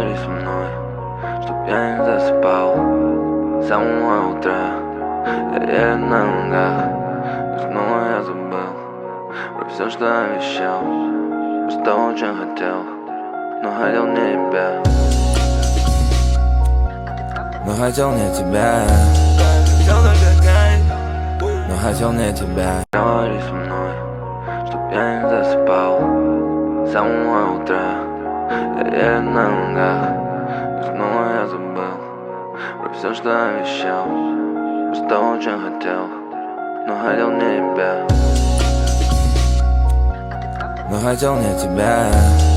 Говори со мной, чтоб я не засыпал с самого утра. Я еле на ногах, и снова я забыл про все, что обещал, что очень хотел, но хотел не тебя. Но хотел не тебя, но хотел не тебя. Говори со мной, чтоб я не засыпал с самого утра. Я еле на ногах, и снова я забыл про все, что обещал, что очень хотел, но хотел не тебя. Но хотел не тебя,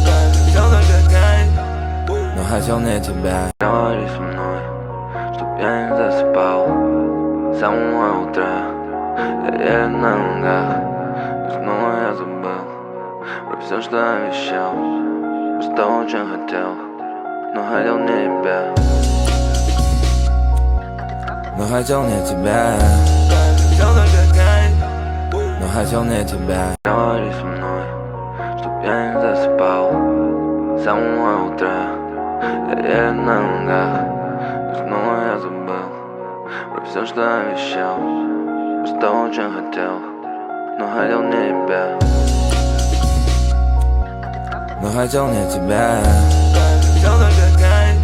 но хотел не тебя. Говори со мной, чтоб я не засыпал с самого утра. Я еле на ногах, и снова я забыл про все, что обещал, что очень хотел, но хотел не тебя. Но хотел не тебя, но хотел не тебя. Говори со мной, чтоб я не засыпал с самого утра. Я еле на ногах, и снова я забыл про все, что обещал, что очень хотел, но хотел не тебя. Но хотел не тебя.